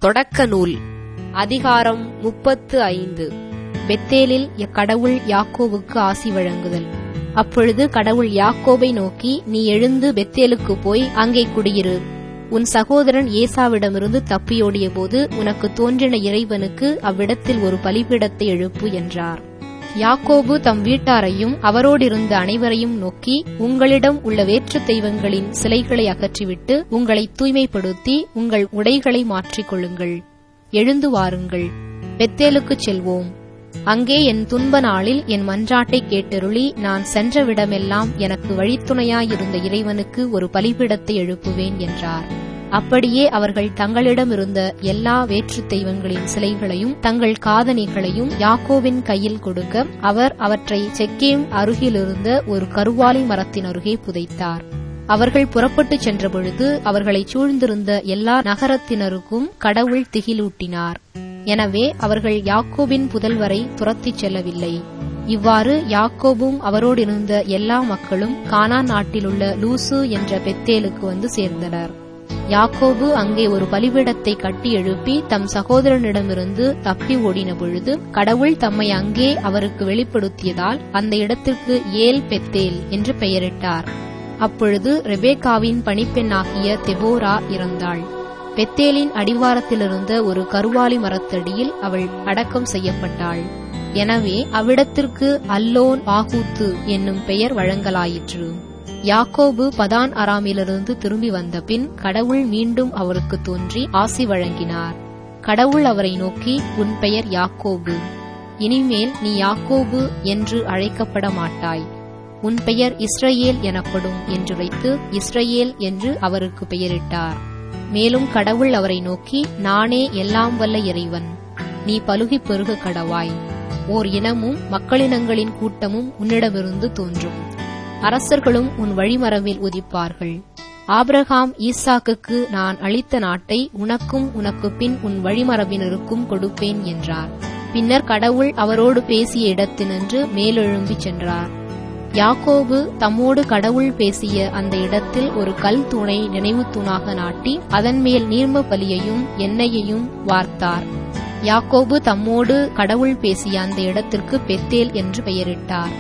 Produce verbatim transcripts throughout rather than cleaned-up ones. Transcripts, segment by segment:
தொடக்க நூல் அதிகாரம் முப்பத்து ஐந்து. பெத்தேலில் கடவுள் யாக்கோவுக்கு ஆசி வழங்குதல். அப்பொழுது கடவுள் யாக்கோபை நோக்கி, நீ எழுந்து பெத்தேலுக்குப் போய் அங்கே குடியிரு. உன் சகோதரன் ஏசாவிடமிருந்து தப்பியோடிய போது உனக்கு தோன்றின இறைவனுக்கு அவ்விடத்தில் ஒரு பலிபீடத்தை எழுப்பு என்றார். யாக்கோபு தம் வீட்டாரையும் அவரோடிருந்த அனைவரையும் நோக்கி, உங்களிடம் உள்ள வேற்றுத் தெய்வங்களின் சிலைகளை அகற்றிவிட்டு உங்களை தூய்மைப்படுத்தி உங்கள் உடைகளை மாற்றிக் கொள்ளுங்கள். எழுந்து வாருங்கள், பெத்தேலுக்குச் செல்வோம். அங்கே என் துன்ப நாளில் என் மன்றாட்டை கேட்டருளி நான் சென்ற விடமெல்லாம் எனக்கு வழித்துணையாயிருந்த இறைவனுக்கு ஒரு பலிபீடத்தை எழுப்புவேன் என்றார். அப்படியே அவர்கள் தங்களிடமிருந்த எல்லா வேற்றுத் தெய்வங்களின் சிலைகளையும் தங்கள் காதணிகளையும் யாக்கோபின் கையில் கொடுக்க அவர் அவற்றை செக்கேம் அருகிலிருந்த ஒரு கருவாலி மரத்தின் அருகே புதைத்தார். அவர்கள் புறப்பட்டுச் சென்றபொழுது அவர்களைச் சூழ்ந்திருந்த எல்லா நகரத்தினருக்கும் கடவுள் திகிலூட்டினார். எனவே அவர்கள் யாக்கோபின் புதல்வரை துரத்திச் செல்லவில்லை. இவ்வாறு யாக்கோபும் அவரோடிருந்த எல்லா மக்களும் கானான் நாட்டிலுள்ள லூசு என்ற பெத்தேலுக்கு வந்து சேர்ந்தனர். யாக்கோபு அங்கே ஒரு பலிபீடத்தை கட்டி எழுப்பி தம் சகோதரனிடமிருந்து தப்பி ஓடின பொழுது கடவுள் தம்மை அங்கே அவருக்கு வெளிப்படுத்தியதால் அந்த இடத்திற்கு ஏல் பெத்தேல் என்று பெயரிட்டார். அப்பொழுது ரெபேக்காவின் பணிப்பெண்ணாகிய தெபோரா இறந்தாள். பெத்தேலின் அடிவாரத்திலிருந்த ஒரு கருவாலி மரத்தடியில் அவள் அடக்கம் செய்யப்பட்டாள். எனவே அவ்விடத்திற்கு அல்லோன் ஆகூத்து என்னும் பெயர் வழங்கலாயிற்று. யாக்கோபு பதான் அராமிலிருந்து திரும்பி வந்த பின் கடவுள் மீண்டும் அவருக்கு தோன்றி ஆசி வழங்கினார். கடவுள் அவரை நோக்கி, உன் பெயர் யாக்கோபு, இனிமேல் நீ யாக்கோபு என்று அழைக்கப்பட மாட்டாய். உன் பெயர் இஸ்ரயேல் எனப்படும் என்றுரைத்து இஸ்ரயேல் என்று அவருக்கு பெயரிட்டார். மேலும் கடவுள் அவரை நோக்கி, நானே எல்லாம் வல்ல இறைவன், நீ பலுகிப் பெருக கடவாய். ஓர் இனமும் மக்களினங்களின் கூட்டமும் உன்னிடமிருந்து தோன்றும். அரசர்களும் உன் வழிமரபில் உதிப்பார்கள். ஆபிரகாம் ஈசாக்குக்கு நான் அளித்த நாட்டை உனக்கும் உனக்கு பின் உன் வழிமரபினருக்கும் கொடுப்பேன் என்றார். பின்னர் கடவுள் அவரோடு பேசிய இடத்தினின்று மேலெழும்பிச் சென்றார். யாக்கோபு தம்மோடு கடவுள் பேசிய அந்த இடத்தில் ஒரு கல் தூணை நினைவு தூணாக நாட்டி அதன் மேல் நீர்ம பலியையும் எண்ணெயையும் வார்த்தார். யாக்கோபு தம்மோடு கடவுள் பேசிய அந்த இடத்திற்கு பெத்தேல் என்று பெயரிட்டார்.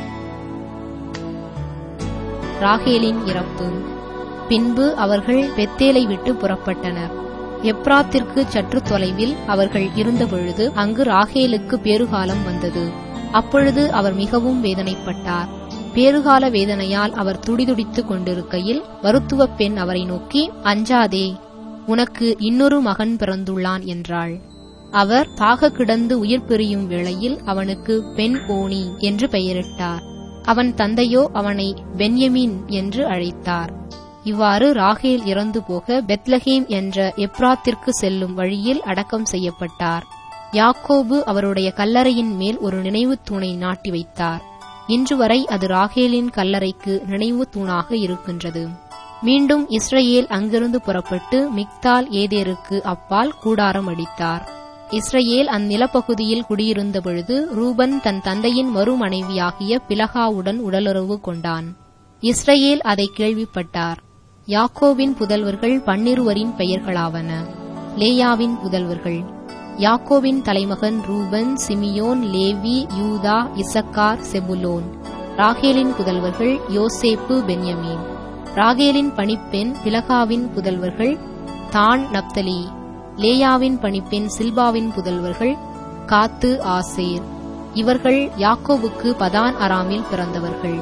ராகேலின் இறப்பு. பின்பு அவர்கள் பெத்தேலை விட்டு புறப்பட்டனர். எப்ராத்திற்கு சற்று தொலைவில் அவர்கள் இருந்தபொழுது அங்கு ராகேலுக்கு பேறுகாலம் வந்தது. அப்பொழுது அவர் மிகவும் வேதனைப்பட்டார். பேறுகால வேதனையால் அவர் துடிதுடித்துக் கொண்டிருக்கையில் மருத்துவப் பெண் அவரை நோக்கி, அஞ்சாதே, உனக்கு இன்னொரு மகன் பிறந்துள்ளான் என்றாள். அவர் தாக கிடந்து உயிர் பிரியும் வேளையில் அவனுக்கு பெண் ஓனி என்று பெயரிட்டார். அவன் தந்தையோ அவனை பென்யமீன் என்று அழைத்தார். இவ்வாறு ராகேல் இறந்து போக பெத்லகேம் என்ற எப்ராத்திற்கு செல்லும் வழியில் அடக்கம் செய்யப்பட்டார். யாக்கோபு அவருடைய கல்லறையின் மேல் ஒரு நினைவு தூணை நாட்டி வைத்தார். இன்று வரை அது ராகேலின் கல்லறைக்கு நினைவு தூணாக இருக்கின்றது. மீண்டும் இஸ்ரயேல் அங்கிருந்து புறப்பட்டு மிக்தால் ஏதேருக்கு அப்பால் கூடாரம் அடித்தார். இஸ்ரயேல் அந்நிலப்பகுதியில் குடியிருந்த பொழுது ரூபன் தன் தந்தையின் மறு மனைவியாகிய பிலகாவுடன் உடலுறவு கொண்டான். இஸ்ரயேல் அதை கேள்விப்பட்டார். யாக்கோபின் புதல்வர்கள் பன்னிருவரின் பெயர்களாவன. லேயாவின் புதல்வர்கள்: யாக்கோபின் தலைமகன் ரூபன், சிமியோன், லேவி, யூதா, இசக்கார், செபுலோன். ராகேலின் புதல்வர்கள் யோசேப்பு, பென்யமீன். ராகேலின் பணிப்பெண் பிலகாவின் புதல்வர்கள் தான், நப்தலி. லேயாவின் பணிப்பெண் சில்பாவின் புதல்வர்கள் காத்து, ஆசேர். இவர்கள் யாக்கோபுக்கு பதான் அராமில் பிறந்தவர்கள்.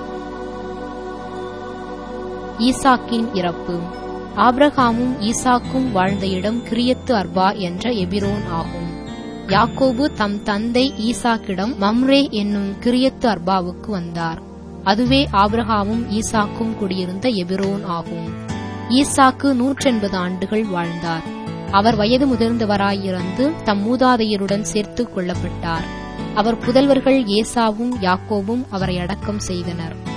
ஈசாக்கின் இறப்பு. ஆபிரகாமும் ஈசாக்கும் வாழ்ந்த இடம் கிரியத்து அர்பா என்ற எபிரோன் ஆகும். யாக்கோபு தம் தந்தை ஈசாக்கிடம் மம்ரே என்னும் கிரியத்து அர்பாவுக்கு வந்தார். அதுவே ஆபிரகாமும் ஈசாக்கும் குடியிருந்த எபிரோன் ஆகும். ஈசாக்கு நூற்றெண்பது ஆண்டுகள் வாழ்ந்தார். அவர் வயது முதிர்ந்தவராயிருந்து தம் மூதாதையருடன் சேர்த்துக் கொள்ளப்பட்டார். அவர் புதல்வர்கள் ஏசாவும் யாக்கோபும் அவரை அடக்கம் செய்தனர்.